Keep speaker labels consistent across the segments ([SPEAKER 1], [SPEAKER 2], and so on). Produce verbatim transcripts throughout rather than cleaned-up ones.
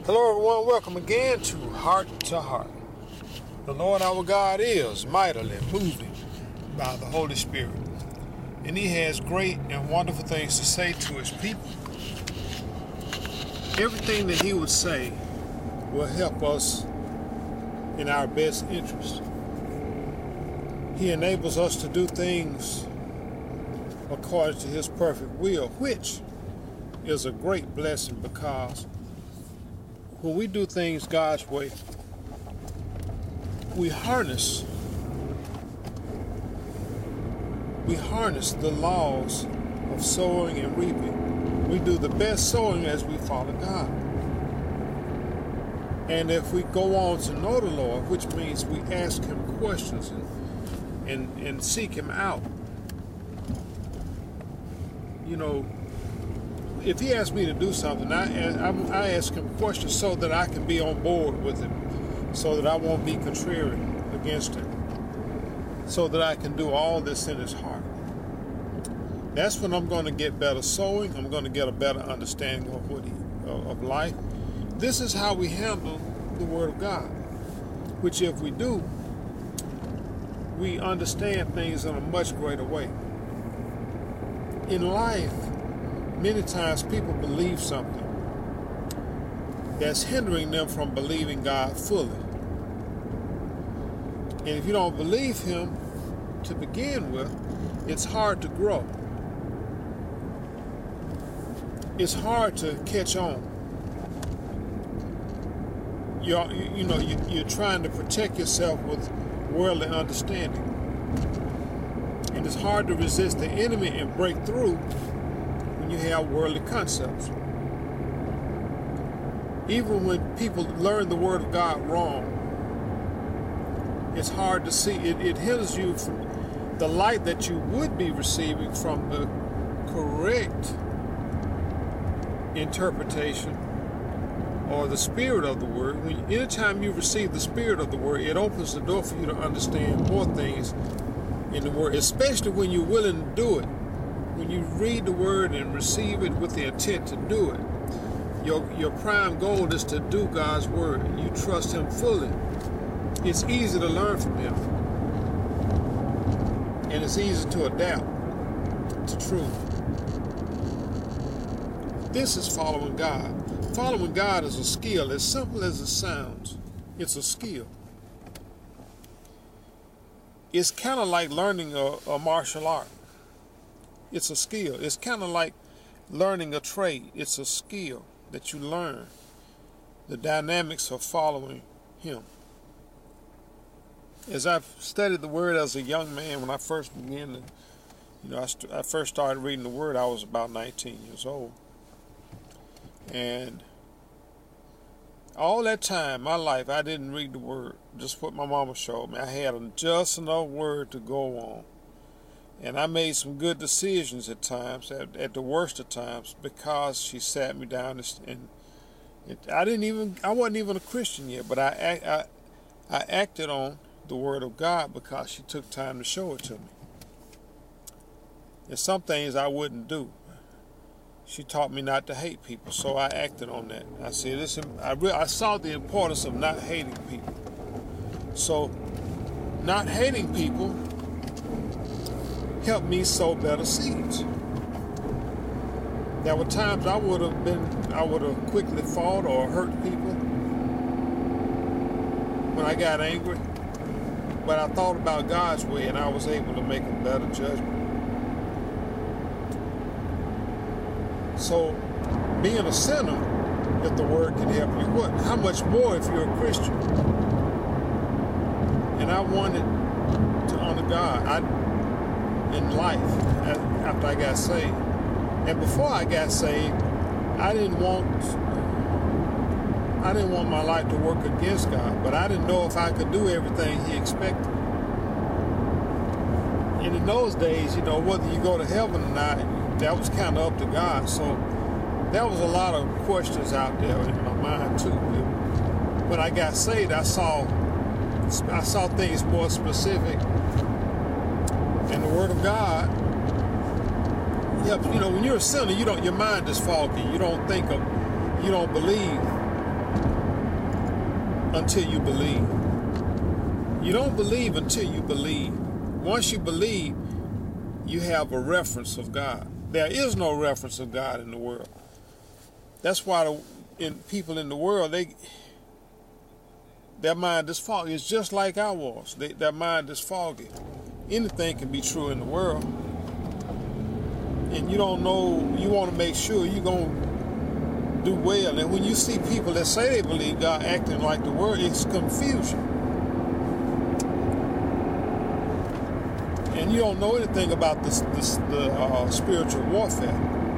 [SPEAKER 1] Hello everyone, welcome again to Heart to Heart. The Lord our God is mightily moving by the Holy Spirit, and He has great and wonderful things to say to His people. Everything that He would say will help us in our best interest. He enables us to do things according to His perfect will, which is a great blessing, because when we do things God's way, we harness we harness the laws of sowing and reaping. We do the best sowing as we follow God. And if we go on to know the Lord, which means we ask Him questions and and, and seek Him out, you know, if He asks me to do something, I, I, I ask Him questions so that I can be on board with Him, so that I won't be contrary against Him, so that I can do all this in His heart. That's when I'm going to get better sowing. I'm going to get a better understanding of what he, of life. This is how we handle the Word of God, which if we do, we understand things in a much greater way. In life, many times people believe something that's hindering them from believing God fully. And if you don't believe Him to begin with, it's hard to grow. It's hard to catch on. You're, you know, you, you're trying to protect yourself with worldly understanding. And it's hard to resist the enemy and break through you have worldly concepts. Even when people learn the Word of God wrong, it's hard to see. It, it hinders you from the light that you would be receiving from the correct interpretation or the spirit of the Word. When, anytime you receive the spirit of the Word, it opens the door for you to understand more things in the Word, especially when you're willing to do it. When you read the Word and receive it with the intent to do it, your, your prime goal is to do God's Word. You trust Him fully. It's easy to learn from Him. And it's easy to adapt to truth. This is following God. Following God is a skill. As simple as it sounds, it's a skill. It's kind of like learning a, a martial art. It's a skill. It's kind of like learning a trade. It's a skill that you learn. The dynamics of following Him. As I've studied the Word as a young man, when I first began to, you know, I, st I first started reading the Word, I was about nineteen years old. And all that time, my life, I didn't read the Word. Just what my mama showed me. I had just enough Word to go on. And I made some good decisions at times, at, at the worst of times, because she sat me down and, and it, I didn't even, I wasn't even a Christian yet, but I, I, I acted on the Word of God because she took time to show it to me. There's some things I wouldn't do. She taught me not to hate people, so I acted on that. I said, listen, I, re I saw the importance of not hating people. So, not hating people helped me sow better seeds. There were times I would have been, I would have quickly fought or hurt people when I got angry, but I thought about God's way and I was able to make a better judgment. So, being a sinner, if the Word can help you, what? How much more if you're a Christian? And I wanted to honor God. I in life after I got saved. And before I got saved, I didn't want I didn't want my life to work against God, but I didn't know if I could do everything He expected. And in those days, you know, whether you go to heaven or not, that was kind of up to God. So there was a lot of questions out there in my mind too. When I got saved, I saw I saw things more specific. And the Word of God helps. You know, when you're a sinner, you don't. Your mind is foggy. You don't think of. You don't believe until you believe. You don't believe until you believe. Once you believe, you have a reference of God. There is no reference of God in the world. That's why the, in, people in the world, they their mind is foggy. It's just like I was. They, their mind is foggy. Anything can be true in the world. And you don't know, you want to make sure you're going to do well. And when you see people that say they believe God acting like the world, it's confusion. And you don't know anything about this, this the uh, spiritual warfare.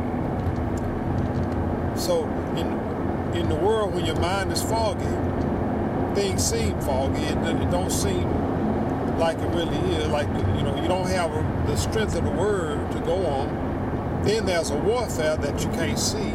[SPEAKER 1] So in in the world, when your mind is foggy, things seem foggy. It, it don't seem like it really is. Like, you know, you don't have a, the strength of the word to go on. Then there's a warfare that you can't see.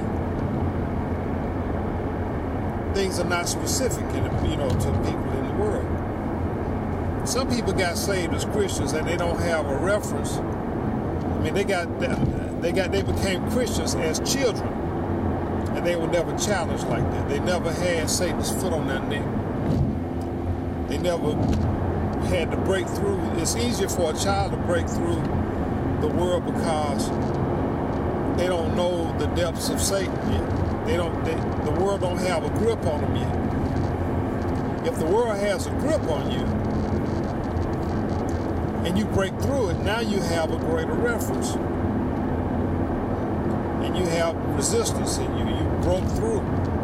[SPEAKER 1] Things are not specific, in, you know, to people in the world. Some people got saved as Christians and they don't have a reference. I mean, they got they got they became Christians as children, and they were never challenged like that. They never had Satan's foot on their neck. They never had to break through. It's easier for a child to break through the world because they don't know the depths of Satan yet. They don't. They, the world don't have a grip on them yet. If the world has a grip on you, and you break through it, now you have a greater reference. And you have resistance, and you, you broke through.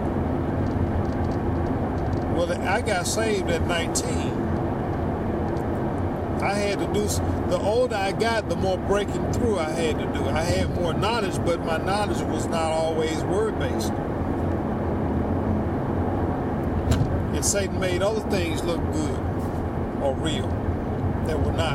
[SPEAKER 1] Well, I got saved at nineteen. I had to do, the older I got, the more breaking through I had to do. I had more knowledge, but my knowledge was not always word-based. And Satan made other things look good or real that were not.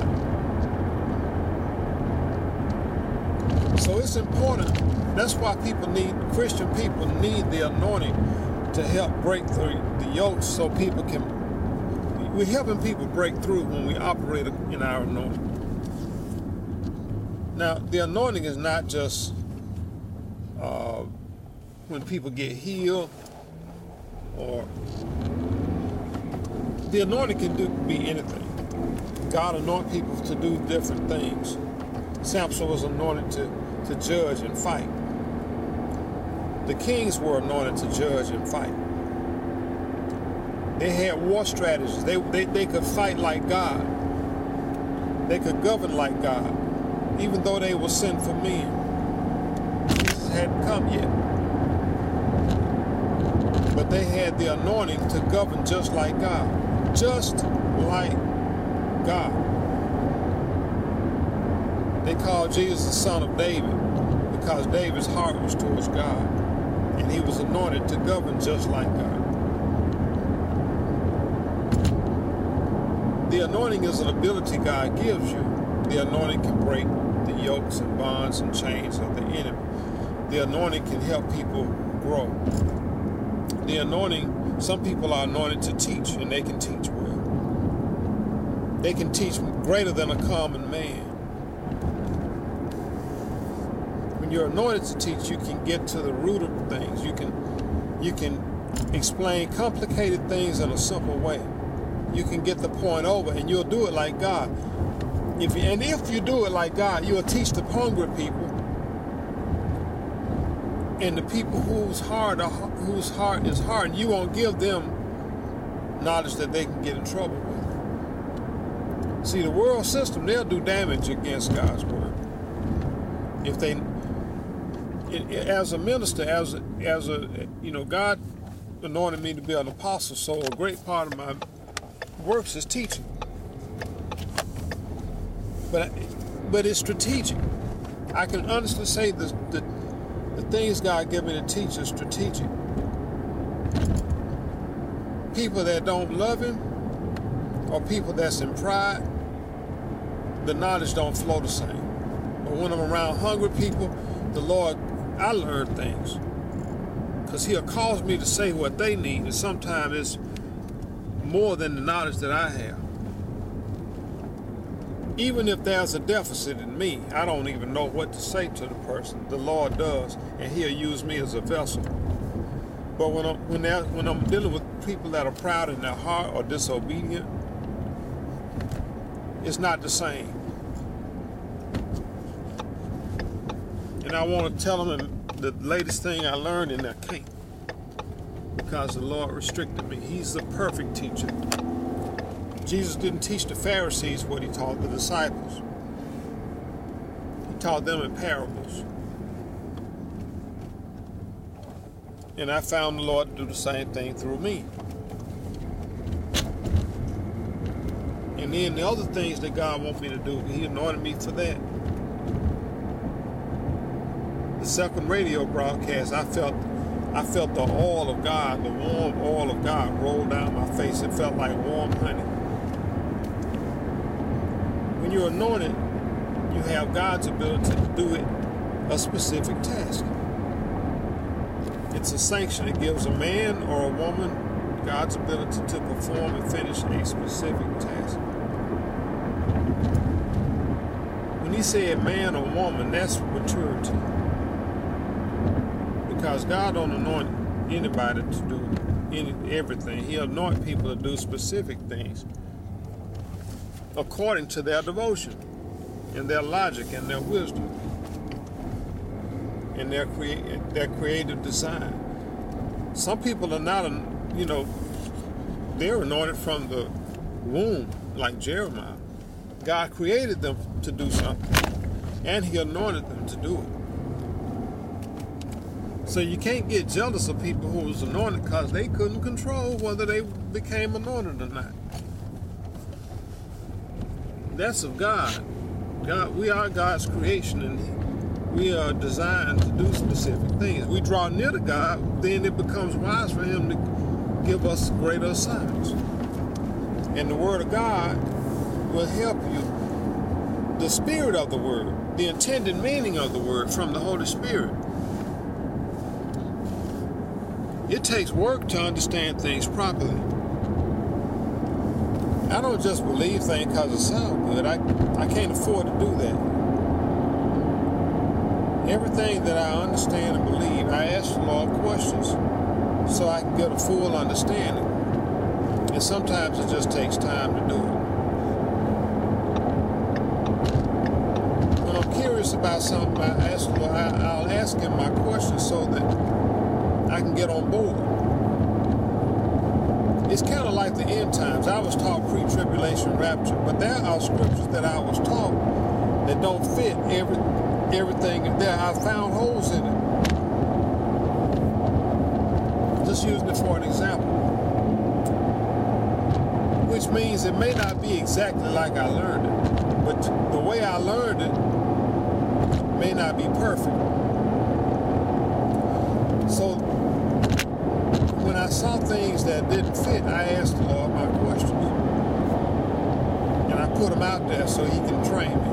[SPEAKER 1] So it's important. That's why people need, Christian people need the anointing to help break through the yokes, so people can, we're helping people break through when we operate in our anointing. Now, the anointing is not just uh, when people get healed, or the anointing can do be anything. God anoints people to do different things. Samson was anointed to, to judge and fight. The kings were anointed to judge and fight. They had war strategies. They, they, they could fight like God. They could govern like God, even though they were sinful men. Jesus hadn't come yet. But they had the anointing to govern just like God. Just like God. They called Jesus the son of David because David's heart was towards God. And he was anointed to govern just like God. The anointing is an ability God gives you. The anointing can break the yokes and bonds and chains of the enemy. The anointing can help people grow. The anointing, some people are anointed to teach, and they can teach well. They can teach greater than a common man. When you're anointed to teach, you can get to the root of things. You can, you can explain complicated things in a simple way. You can get the point over, and you'll do it like God. If you, and if you do it like God, you'll teach the hungry people and the people whose heart, are, whose heart is hard. You won't give them knowledge that they can get in trouble with. See, the world system, they'll do damage against God's word. If they, as a minister, as a, as a, you know, God anointed me to be an apostle, so a great part of my works is teaching. But but it's strategic. I can honestly say the, the, the things God gave me to teach is strategic. People that don't love Him, or people that's in pride, the knowledge don't flow the same. But when I'm around hungry people, the Lord, I learn things. Because He'll cause me to say what they need, and sometimes it's more than the knowledge that I have. Even if there's a deficit in me, I don't even know what to say to the person. The Lord does, and He'll use me as a vessel. But when I'm, when, when I'm dealing with people that are proud in their heart or disobedient, it's not the same. And I want to tell them the latest thing I learned, and I can't, because the Lord restricted me. He's the perfect teacher. Jesus didn't teach the Pharisees what he taught the disciples. He taught them in parables. And I found the Lord to do the same thing through me. And then the other things that God wants me to do, he anointed me for that. The second radio broadcast, I felt I felt the oil of God, the warm oil of God roll down my face. It felt like warm honey. When you're anointed, you have God's ability to do it, a specific task. It's a sanction. It gives a man or a woman God's ability to perform and finish a specific task. When he said man or woman, that's maturity. Because God don't anoint anybody to do any, everything. He anoint people to do specific things according to their devotion and their logic and their wisdom and their, crea- their creative design. Some people are not, you know, they're anointed from the womb, like Jeremiah. God created them to do something, and he anointed them to do it. So you can't get jealous of people who was anointed because they couldn't control whether they became anointed or not. That's of God. God, we are God's creation, and we are designed to do specific things. We draw near to God, then it becomes wise for him to give us greater assignments. And the Word of God will help you. The spirit of the Word, the intended meaning of the Word from the Holy Spirit. It takes work to understand things properly. I don't just believe things because it sounds good. I, I can't afford to do that. Everything that I understand and believe, I ask the Lord questions so I can get a full understanding. And sometimes it just takes time to do it. When I'm curious about something, I ask the Lord, I, I'll ask him my questions so that I can get on board. It's kind of like the end times. I was taught pre-tribulation rapture, but there are scriptures that I was taught that don't fit every everything there. I found holes in it. Just using it for an example. Which means it may not be exactly like I learned it, but the way I learned it may not be perfect. So when I saw things that didn't fit, I asked the Lord my questions. And I put them out there so he can train me.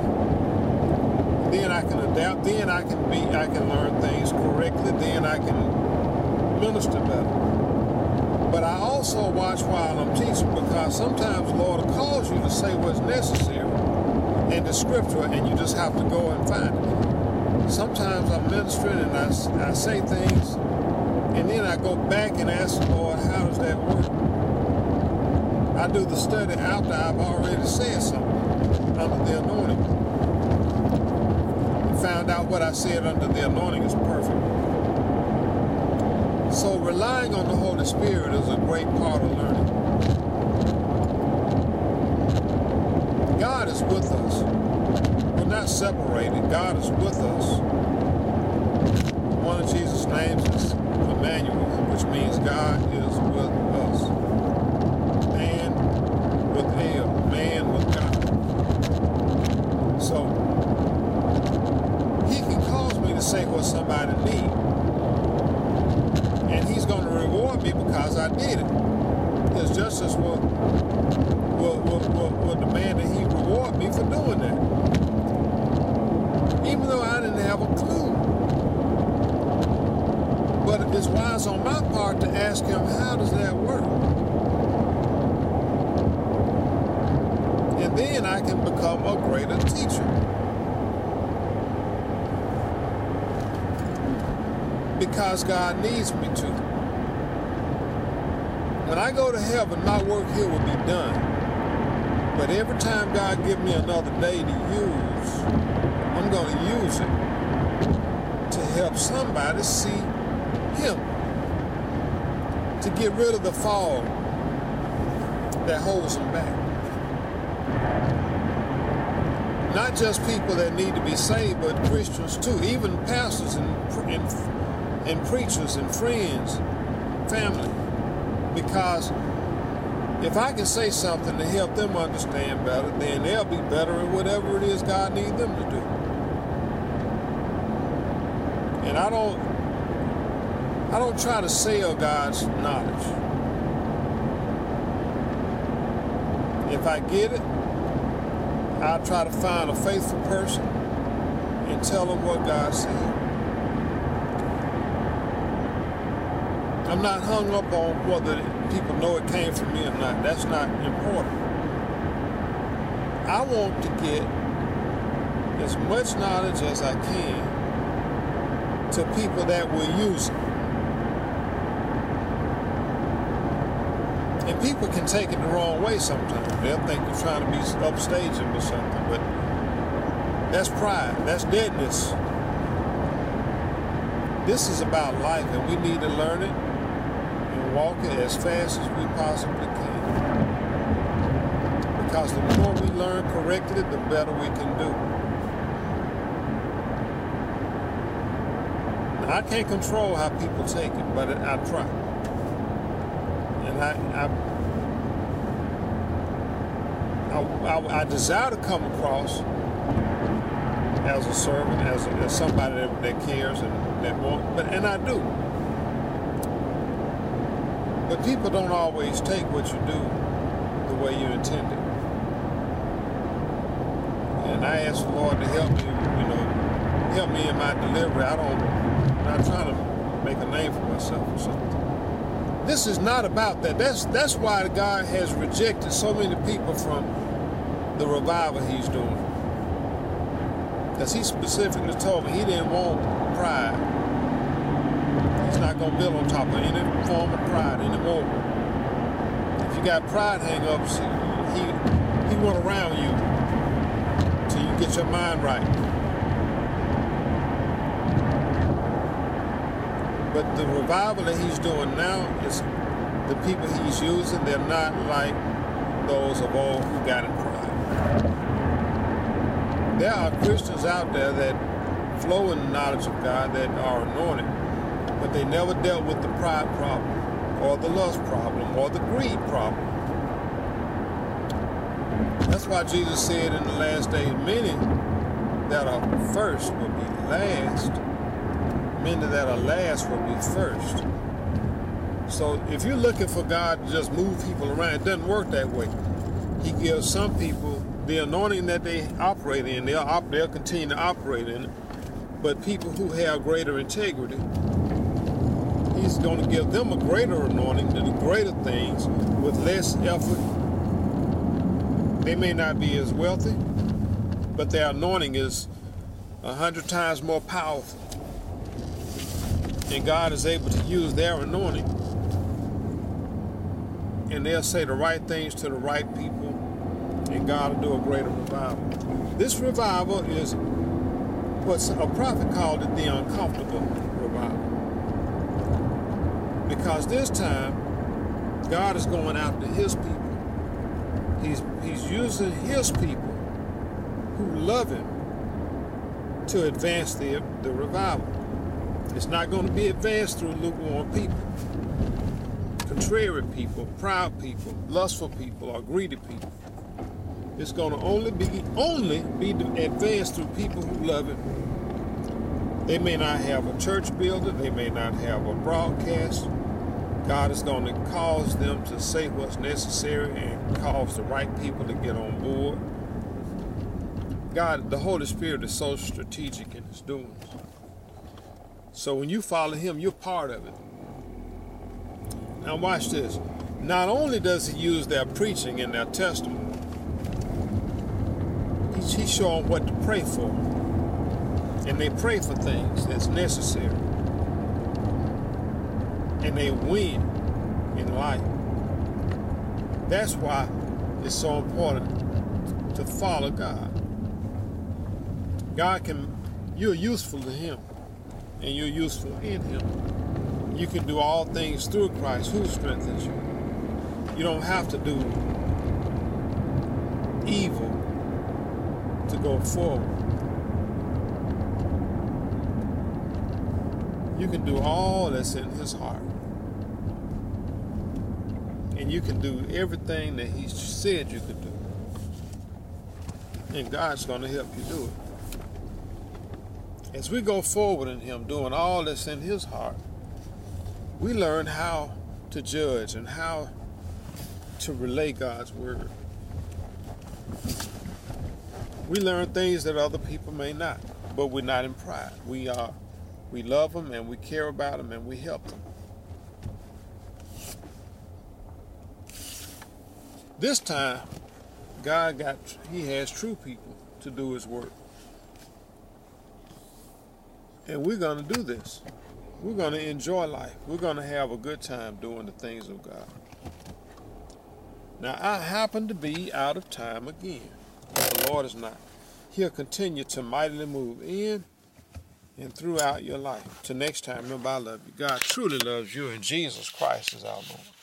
[SPEAKER 1] Then I can adapt, then I can be I can learn things correctly, then I can minister better. But I also watch while I'm teaching, because sometimes the Lord calls you to say what's necessary in the scripture, and you just have to go and find it. Sometimes I'm ministering and I, I say things, and then I go back and ask the Lord, how does that work? I do the study after I've already said something under the anointing. And found out what I said under the anointing is perfect. So relying on the Holy Spirit is a great part of learning. God is with us. We're not separated. God is with us. One of Jesus' names is Emmanuel, which means God is with us. Man with El, man with God. So he can cause me to say what somebody needs. And he's going to reward me because I did it. His justice will, will, will, will, will demand that he reward me for doing that. Even though I didn't have a clue. But it's wise on my part to ask him, how does that work? And then I can become a greater teacher. because God needs me to. When I go to heaven, my work here will be done. Be every time God gives me another day to use, I'm going to use it to help somebody see Him, to get rid of the fog that holds them back. Not just people that need to be saved, but Christians too, even pastors and, and, and preachers and friends, family. Because if I can say something to help them understand better, then they'll be better at whatever it is God needs them to do. And I don't, I don't try to sell God's knowledge. If I get it, I'll try to find a faithful person and tell them what God said. I'm not hung up on whether people know it came from me or not. That's not important. I want to get as much knowledge as I can to people that will use it. And people can take it the wrong way sometimes. They'll think you're trying to be upstaging or something, but that's pride. That's deadness. This is about life, and we need to learn it and walk it as fast as we possibly can. Because the more we learn correctly, the better we can do. Now, I can't control how people take it, but I try. And I, I, I, I desire to come across as a servant, as, a, as somebody that, that cares and that wants, but and I do. But people don't always take what you do the way you intended. And I ask the Lord to help me, you know, help me in my delivery. I don't, I'm not trying to make a name for myself or something. This is not about that. That's that's why God has rejected so many people from the revival He's doing. Because He specifically told me He didn't want pride. He's not going to build on top of any form of pride anymore. If you got pride hang-ups, He He went around you till you get your mind right. But the revival that He's doing now is the people He's using, they're not like those of old who got in pride. There are Christians out there that flow in the knowledge of God, that are anointed, but they never dealt with the pride problem, or the lust problem, or the greed problem. That's why Jesus said in the last days, many that are first will be last. Many that are last will be first. So if you're looking for God to just move people around, it doesn't work that way. He gives some people the anointing that they operate in. They'll, op- they'll continue to operate in it. But people who have greater integrity, He's going to give them a greater anointing to do greater things with less effort. They may not be as wealthy, but their anointing is a hundred times more powerful. And God is able to use their anointing. And they'll say the right things to the right people, and God will do a greater revival. This revival is what a prophet called it, the uncomfortable revival. Because this time, God is going after His people. He's, he's using His people who love Him to advance the, the revival. It's not going to be advanced through lukewarm people, contrary people, proud people, lustful people, or greedy people. It's going to only be only be advanced through people who love it. They may not have a church building, they may not have a broadcast. God is going to cause them to say what's necessary and cause the right people to get on board. God, the Holy Spirit is so strategic in His doings. So when you follow Him, you're part of it. Now watch this. Not only does He use their preaching and their testimony, He's, he's showing what to pray for. And they pray for things that's necessary. and they win in life. That's why it's so important to follow God. God can, you're useful to Him, and you're useful in Him. You can do all things through Christ who strengthens you. You don't have to do evil to go forward. You can do all that's in His heart. And you can do everything that He said you could do. And God's going to help you do it. As we go forward in Him, doing all that's in His heart, we learn how to judge and how to relay God's word. We learn things that other people may not, but we're not in pride. We are, we love them and we care about them and we help them. This time, God got, He has true people to do His work. And we're going to do this. We're going to enjoy life. We're going to have a good time doing the things of God. Now, I happen to be out of time again, but the Lord is not. He'll continue to mightily move in and throughout your life. Till next time, remember, I love you. God truly loves you, and Jesus Christ is our Lord.